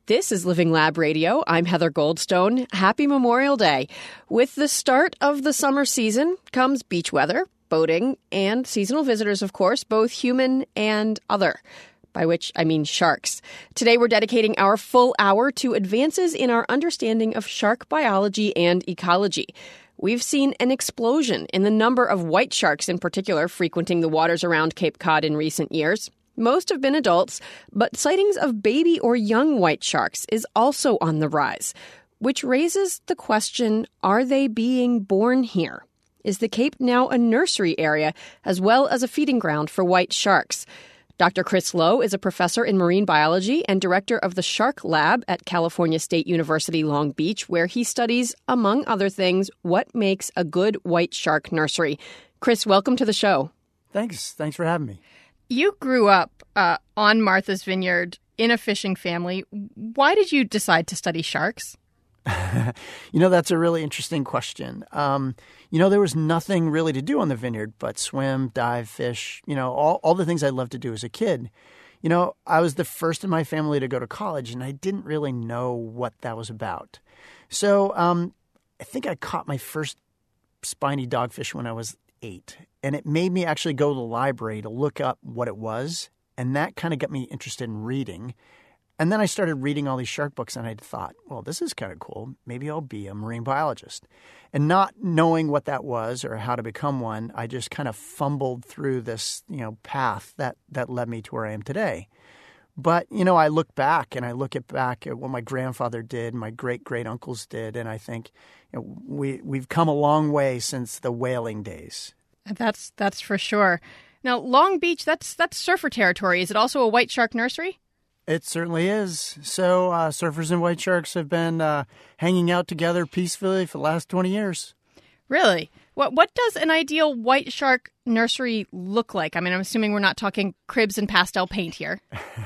This is Living Lab Radio. I'm Heather Goldstone. Happy Memorial Day. With the start of the summer season comes beach weather, boating, and seasonal visitors, of course, both human and other, by which I mean sharks. Today we're dedicating our full hour to advances in our understanding of shark biology and ecology. We've seen an explosion in the number of white sharks in particular frequenting the waters around Cape Cod in recent years. Most have been adults, but sightings of baby or young white sharks is also on the rise, which raises the question, are they being born here? Is the Cape now a nursery area as well as a feeding ground for white sharks? Dr. Chris Lowe is a professor in marine biology and director of the Shark Lab at California State University, Long Beach, where he studies, among other things, what makes a good white shark nursery. Chris, welcome to the show. Thanks for having me. You grew up on Martha's Vineyard in a fishing family. Why did you decide to study sharks? That's a really interesting question. There was nothing really to do on the vineyard but swim, dive, fish, all the things I loved to do as a kid. I was the first in my family to go to college, and I didn't really know what that was about. So I think I caught my first spiny dogfish when I was 8. And it made me actually go to the library to look up what it was. And that kind of got me interested in reading. And then I started reading all these shark books, and I thought, well, this is kind of cool. Maybe I'll be a marine biologist. And not knowing what that was or how to become one, I just kind of fumbled through this, path that led me to where I am today. But, I look back and I look back at what my grandfather did, my great-great-uncles did, and I think we've come a long way since the whaling days. That's for sure. Now, Long Beach, that's surfer territory. Is it also a white shark nursery? It certainly is. So surfers and white sharks have been hanging out together peacefully for the last 20 years. Really? What does an ideal white shark nursery look like? I mean, I'm assuming we're not talking cribs and pastel paint here.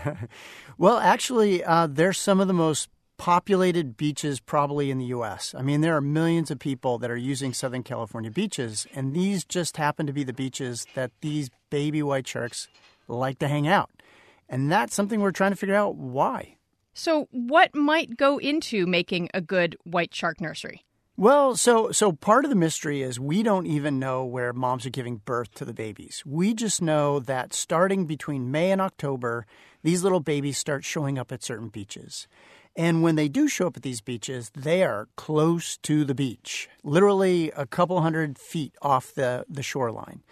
Well, actually, they're some of the most populated beaches probably in the U.S. I mean, there are millions of people that are using Southern California beaches, and these just happen to be the beaches that these baby white sharks like to hang out. And that's something we're trying to figure out why. So what might go into making a good white shark nursery? Well, so part of the mystery is we don't even know where moms are giving birth to the babies. We just know that starting between May and October, these little babies start showing up at certain beaches. And when they do show up at these beaches, they are close to the beach, literally a couple hundred feet off the shoreline.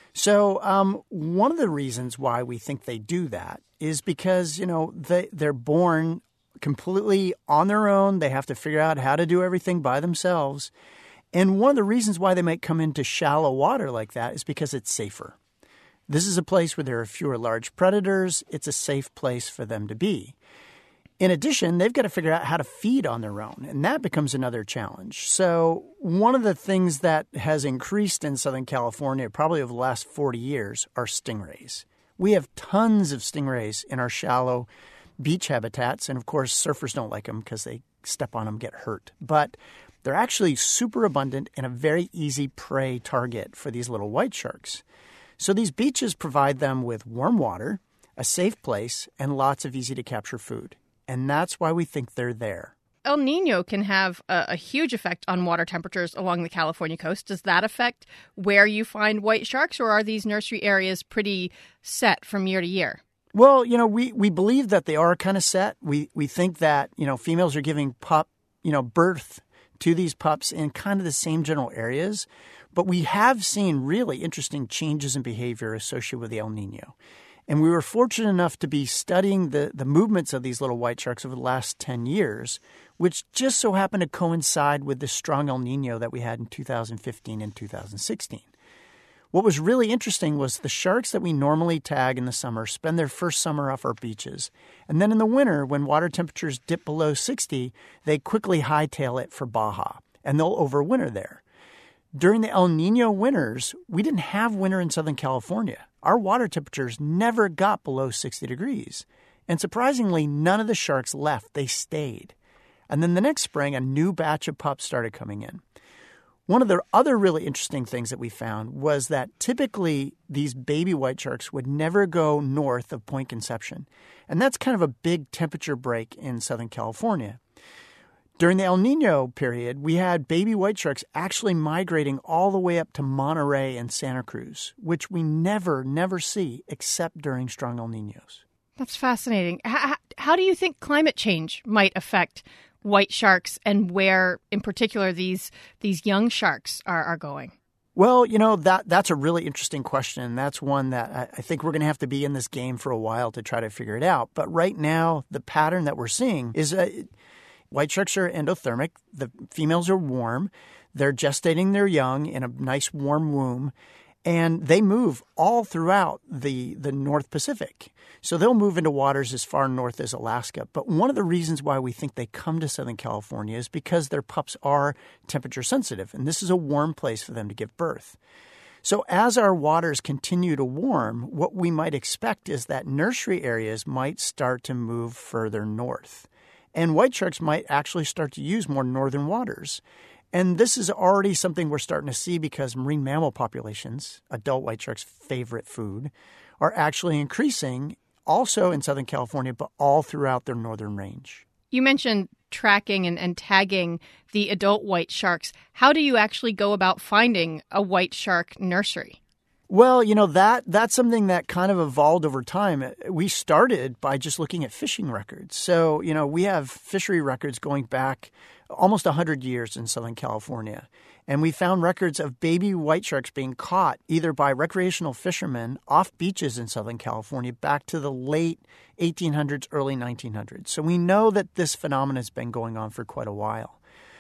So one of the reasons why we think they do that is because, they're born completely on their own. They have to figure out how to do everything by themselves. And one of the reasons why they might come into shallow water like that is because it's safer. This is a place where there are fewer large predators. It's a safe place for them to be. In addition, they've got to figure out how to feed on their own, and that becomes another challenge. So one of the things that has increased in Southern California probably over the last 40 years are stingrays. We have tons of stingrays in our shallow beach habitats, and of course surfers don't like them because they step on them, get hurt. But they're actually super abundant and a very easy prey target for these little white sharks. So these beaches provide them with warm water, a safe place, and lots of easy-to-capture food. And that's why we think they're there. El Nino can have a huge effect on water temperatures along the California coast. Does that affect where you find white sharks, or are these nursery areas pretty set from year to year? Well, we believe that they are kind of set. We think that, females are giving birth to these pups in kind of the same general areas. But we have seen really interesting changes in behavior associated with the El Nino. And we were fortunate enough to be studying the movements of these little white sharks over the last 10 years, which just so happened to coincide with the strong El Nino that we had in 2015 and 2016. What was really interesting was the sharks that we normally tag in the summer spend their first summer off our beaches. And then in the winter, when water temperatures dip below 60, they quickly hightail it for Baja, and they'll overwinter there. During the El Nino winters, we didn't have winter in Southern California. Our water temperatures never got below 60 degrees. And surprisingly, none of the sharks left. They stayed. And then the next spring, a new batch of pups started coming in. One of the other really interesting things that we found was that typically these baby white sharks would never go north of Point Conception. And that's kind of a big temperature break in Southern California. During the El Nino period, we had baby white sharks actually migrating all the way up to Monterey and Santa Cruz, which we never see except during strong El Ninos. That's fascinating. How do you think climate change might affect white sharks and where, in particular, these young sharks are going? Well, that's a really interesting question. That's one that I think we're going to have to be in this game for a while to try to figure it out. But right now, the pattern that we're seeing is white sharks are endothermic. The females are warm. They're gestating their young in a nice warm womb. And they move all throughout the North Pacific. So they'll move into waters as far north as Alaska. But one of the reasons why we think they come to Southern California is because their pups are temperature sensitive. And this is a warm place for them to give birth. So as our waters continue to warm, what we might expect is that nursery areas might start to move further north. And white sharks might actually start to use more northern waters. And this is already something we're starting to see because marine mammal populations, adult white sharks' favorite food, are actually increasing also in Southern California, but all throughout their northern range. You mentioned tracking and tagging the adult white sharks. How do you actually go about finding a white shark nursery? Well, that's something that kind of evolved over time. We started by just looking at fishing records. So, we have fishery records going back almost 100 years in Southern California. And we found records of baby white sharks being caught either by recreational fishermen off beaches in Southern California back to the late 1800s, early 1900s. So we know that this phenomenon has been going on for quite a while.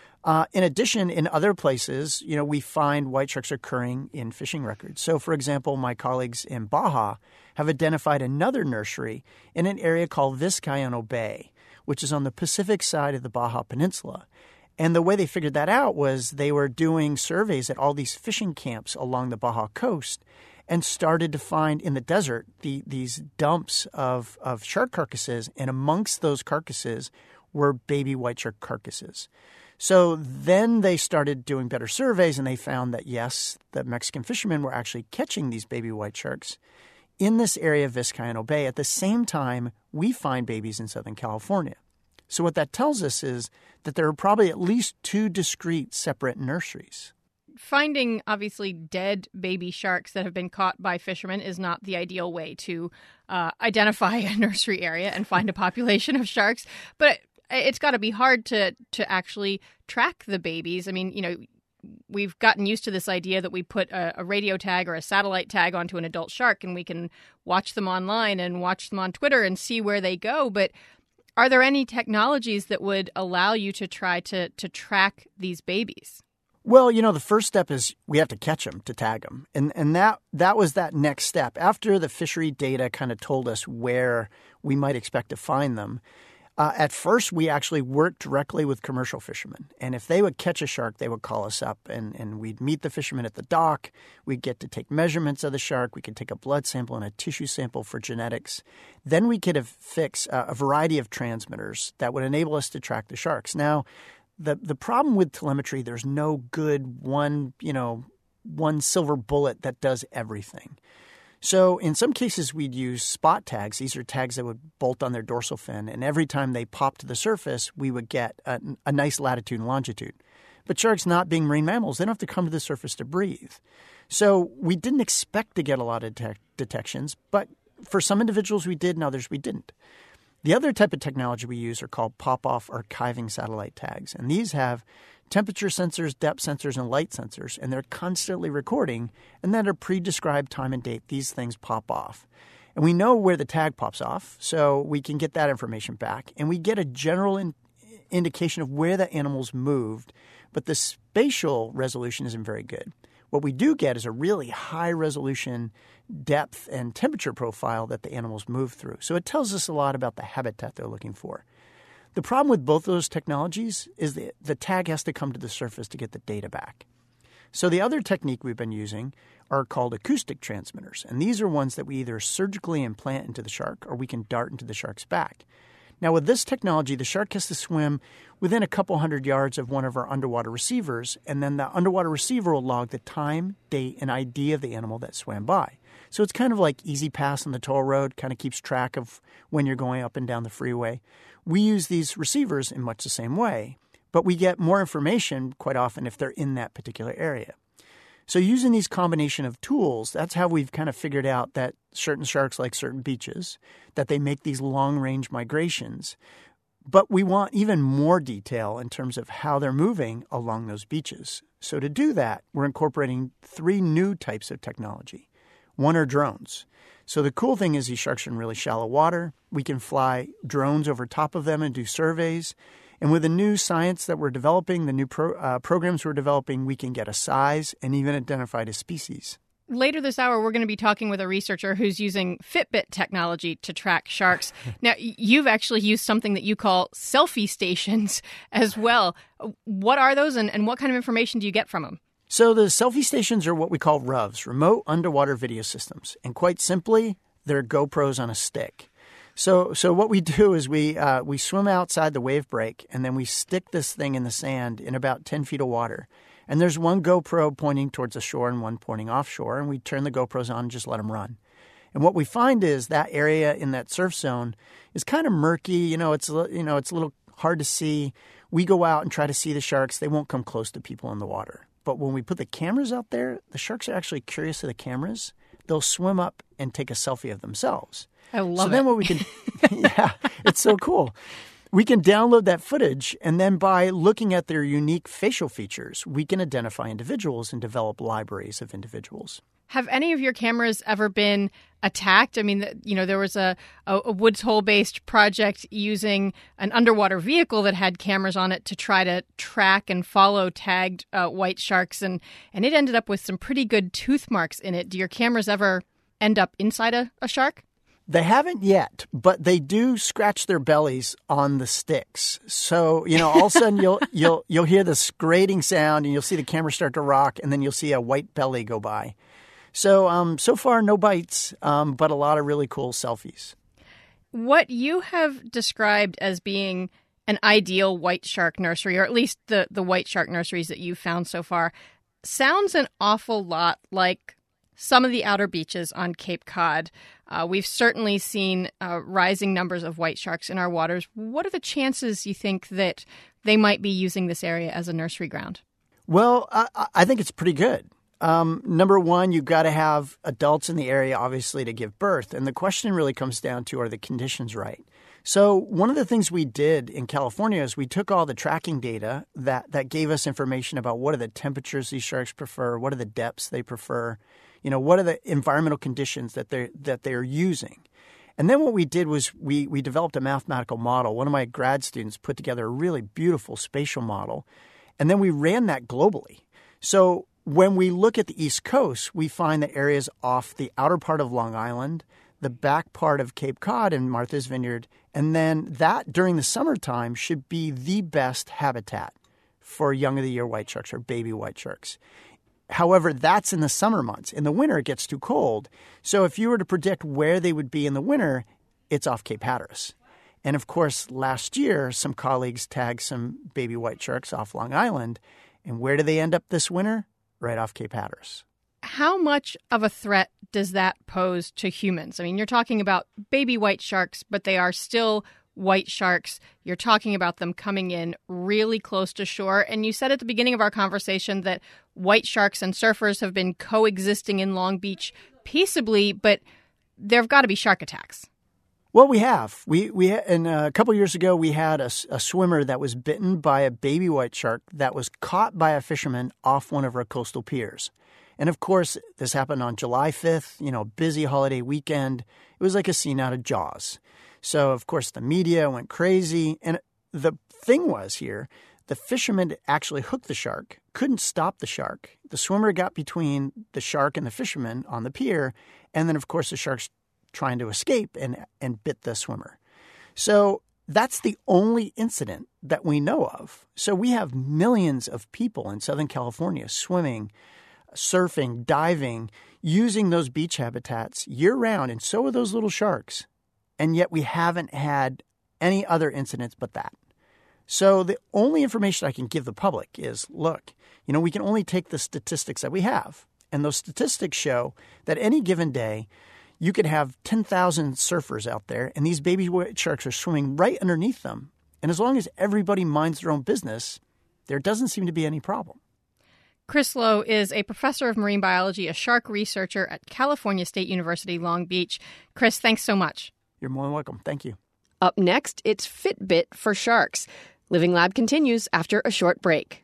In addition, in other places, we find white sharks occurring in fishing records. So, for example, my colleagues in Baja have identified another nursery in an area called Vizcaíno Bay, which is on the Pacific side of the Baja Peninsula. And the way they figured that out was they were doing surveys at all these fishing camps along the Baja coast and started to find in the desert these dumps of shark carcasses. And amongst those carcasses were baby white shark carcasses. So then they started doing better surveys, and they found that, yes, the Mexican fishermen were actually catching these baby white sharks in this area of Vizcaíno Bay. At the same time, we find babies in Southern California. So what that tells us is that there are probably at least two discrete separate nurseries. Finding, obviously, dead baby sharks that have been caught by fishermen is not the ideal way to identify a nursery area and find a population of sharks. But it's got to be hard to actually track the babies. I mean, we've gotten used to this idea that we put a radio tag or a satellite tag onto an adult shark and we can watch them online and watch them on Twitter and see where they go. But are there any technologies that would allow you to try to track these babies? Well, the first step is we have to catch them to tag them. And that was that next step. After the fishery data kind of told us where we might expect to find them, at first, we actually worked directly with commercial fishermen. And if they would catch a shark, they would call us up and we'd meet the fishermen at the dock. We'd get to take measurements of the shark. We could take a blood sample and a tissue sample for genetics. Then we could fix a variety of transmitters that would enable us to track the sharks. Now, the problem with telemetry, there's no good one silver bullet that does everything. So in some cases, we'd use spot tags. These are tags that would bolt on their dorsal fin. And every time they popped to the surface, we would get a nice latitude and longitude. But sharks, not being marine mammals, they don't have to come to the surface to breathe. So we didn't expect to get a lot of detections. But for some individuals, we did, and others we didn't. The other type of technology we use are called pop-off archiving satellite tags. And these have temperature sensors, depth sensors, and light sensors, and they're constantly recording, and at a pre-described time and date, these things pop off. And we know where the tag pops off, so we can get that information back, and we get a general indication of where the animals moved, but the spatial resolution isn't very good. What we do get is a really high-resolution depth and temperature profile that the animals move through. So it tells us a lot about the habitat they're looking for. The problem with both of those technologies is that the tag has to come to the surface to get the data back. So the other technique we've been using are called acoustic transmitters, and these are ones that we either surgically implant into the shark or we can dart into the shark's back. Now, with this technology, the shark has to swim within a couple hundred yards of one of our underwater receivers, and then the underwater receiver will log the time, date, and ID of the animal that swam by. So it's kind of like Easy Pass on the toll road, kind of keeps track of when you're going up and down the freeway. We use these receivers in much the same way, but we get more information quite often if they're in that particular area. So using these combination of tools, that's how we've kind of figured out that certain sharks like certain beaches, that they make these long-range migrations. But we want even more detail in terms of how they're moving along those beaches. So to do that, we're incorporating 3 new types of technology. One are drones. So the cool thing is these sharks are in really shallow water. We can fly drones over top of them and do surveys. And with the new science that we're developing, the new programs we're developing, we can get a size and even identify a species. Later this hour, we're going to be talking with a researcher who's using Fitbit technology to track sharks. Now, you've actually used something that you call selfie stations as well. What are those, and what kind of information do you get from them? So the selfie stations are what we call RUVs, Remote Underwater Video Systems. And quite simply, they're GoPros on a stick. So what we do is we swim outside the wave break, and then we stick this thing in the sand in about 10 feet of water. And there's one GoPro pointing towards the shore and one pointing offshore, and we turn the GoPros on and just let them run. And what we find is that area in that surf zone is kind of murky. It's a little hard to see. We go out and try to see the sharks. They won't come close to people in the water. But when we put the cameras out there, the sharks are actually curious of the cameras. They'll swim up and take a selfie of themselves. I love it. So then what we can, yeah, it's so cool. We can download that footage, and then by looking at their unique facial features, we can identify individuals and develop libraries of individuals. Have any of your cameras ever been attacked? I mean, there was a Woods Hole-based project using an underwater vehicle that had cameras on it to try to track and follow tagged white sharks, and it ended up with some pretty good tooth marks in it. Do your cameras ever end up inside a shark? They haven't yet, but they do scratch their bellies on the sticks. So, all of a sudden you'll hear this grating sound, and you'll see the camera start to rock, and then you'll see a white belly go by. So, so far no bites, but a lot of really cool selfies. What you have described as being an ideal white shark nursery, or at least the white shark nurseries that you've found so far, sounds an awful lot like some of the outer beaches on Cape Cod. We've certainly seen rising numbers of white sharks in our waters. What are the chances you think that they might be using this area as a nursery ground? Well, I think it's pretty good. Number one, you've got to have adults in the area, obviously, to give birth. And the question really comes down to, are the conditions right? So one of the things we did in California is we took all the tracking data that gave us information about what are the temperatures these sharks prefer, what are the depths they prefer, what are the environmental conditions that they're using. And then what we did was we developed a mathematical model. One of my grad students put together a really beautiful spatial model, and then we ran that globally. So when we look at the East Coast, we find the areas off the outer part of Long Island, the back part of Cape Cod and Martha's Vineyard, and then that during the summertime should be the best habitat for young of the year white sharks or baby white sharks. However, that's in the summer months. In the winter, it gets too cold. So if you were to predict where they would be in the winter, it's off Cape Hatteras. And of course, last year, some colleagues tagged some baby white sharks off Long Island. And where do they end up this winter? Right off Cape Hatteras. How much of a threat does that pose to humans? I mean, you're talking about baby white sharks, but they are still white sharks. You're talking about them coming in really close to shore. And you said at the beginning of our conversation that white sharks and surfers have been coexisting in Long Beach peaceably, but there have got to be shark attacks. Well, we have. And a couple of years ago, we had a swimmer that was bitten by a baby white shark that was caught by a fisherman off one of our coastal piers. And of course, this happened on July 5th, busy holiday weekend. It was like a scene out of Jaws. So, of course, the media went crazy. And the thing was here, the fisherman actually hooked the shark, couldn't stop the shark. The swimmer got between the shark and the fisherman on the pier. And then, of course, the shark's trying to escape and bit the swimmer. So that's the only incident that we know of. So we have millions of people in Southern California swimming, surfing, diving, using those beach habitats year-round, and so are those little sharks. And yet we haven't had any other incidents but that. So the only information I can give the public is, look, we can only take the statistics that we have. And those statistics show that any given day, you could have 10,000 surfers out there, and these baby white sharks are swimming right underneath them. And as long as everybody minds their own business, there doesn't seem to be any problem. Chris Lowe is a professor of marine biology, a shark researcher at California State University, Long Beach. Chris, thanks so much. You're more than welcome. Thank you. Up next, it's Fitbit for sharks. Living Lab continues after a short break.